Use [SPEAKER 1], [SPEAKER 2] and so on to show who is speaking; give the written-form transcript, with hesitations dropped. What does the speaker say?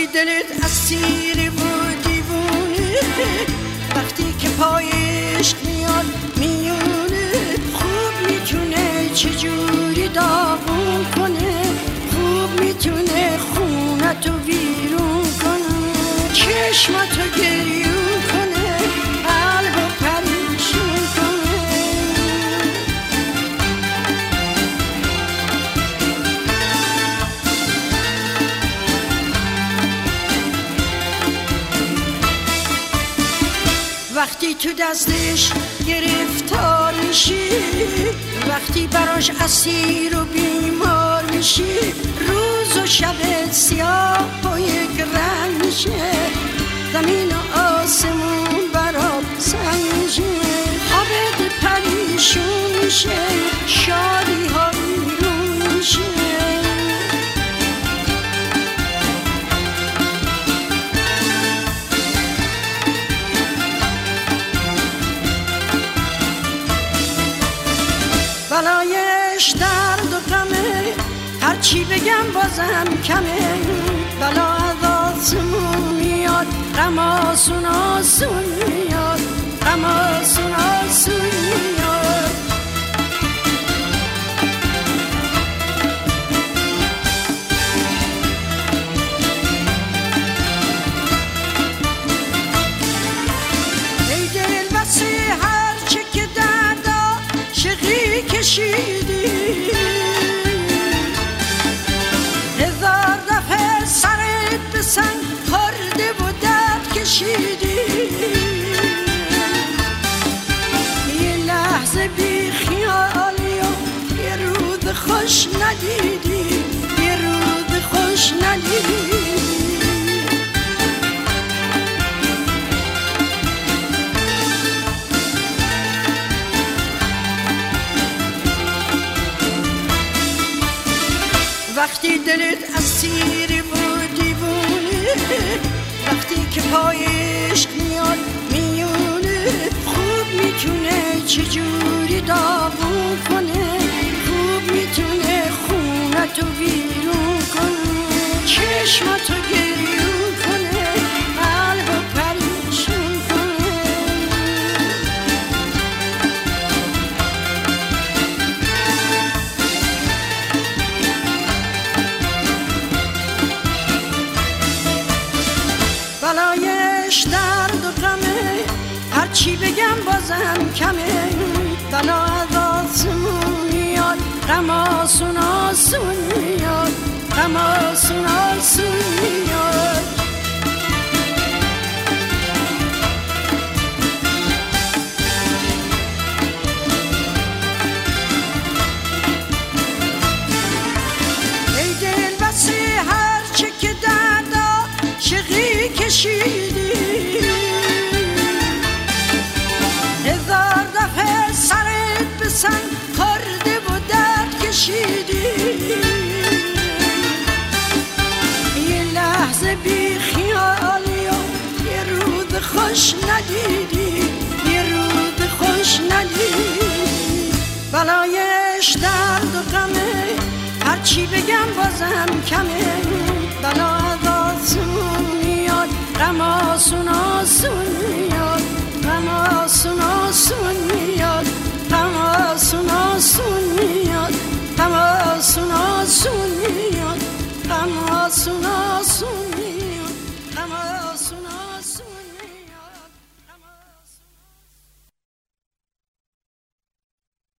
[SPEAKER 1] وقتی دلت اسیر و دیوونه، وقتی که پای عشق میاد میونه، خوب میتونه چجوری داغون کنه، خوب میتونه خونتو ویرون کنه، چشماتو گریون کنه، قلبو پریشون کنه. وقتی تو دستش گرفتار میشی، وقتی براش اسیر و بیمار میشی، روز و شب سیاه با یک رنگ میشه، زمین و آسمون برات سنگ میشه، خوابت پریشون میشه، شادی ها بیرون میشه. بلایش درد و غمه، هرچی بگم بازم کمه، بلا از آسمون میاد، غم آسون آسون میاد، غم آسون آسون میاد. ای دل واسه هرچه که دردا شقی کشیدی، هزار دفعه سرت به سنگ خورده و درد کشیدی، یه لحظه بی خیالی و یه روز خوش ندیدی، یه روز خوش ندیدی. وقتی دلت اسیر و دیوونه، وقتی که پای عشق میاد میونه، خوب میتونه چجوری داغون کنه، خوب میتونه خونتو ویرون کنه، چشماتو گریون کنه، قلبو پریشون کنه. بلایش درد و غمه، هرچی بگم بازم کمه، بلا از آسمون میاد، غم آسون آسون میاد، غم آسون آسون میاد. ای دل واسه هرچه که دردا شقی کشیدی، هزار دفعه سرت به سنگ خورده و درد کشیدی، یه لحظه بی خیالی و یه روز خوش ندیدی، یه روز خوش ندیدی. بلایش درد و غمه، هرچی بگم بازم کمه، بلا از آسمون میاد، غم آسون آسون میاد، غم آسون آسون میاد، غم آسون آسون میاد.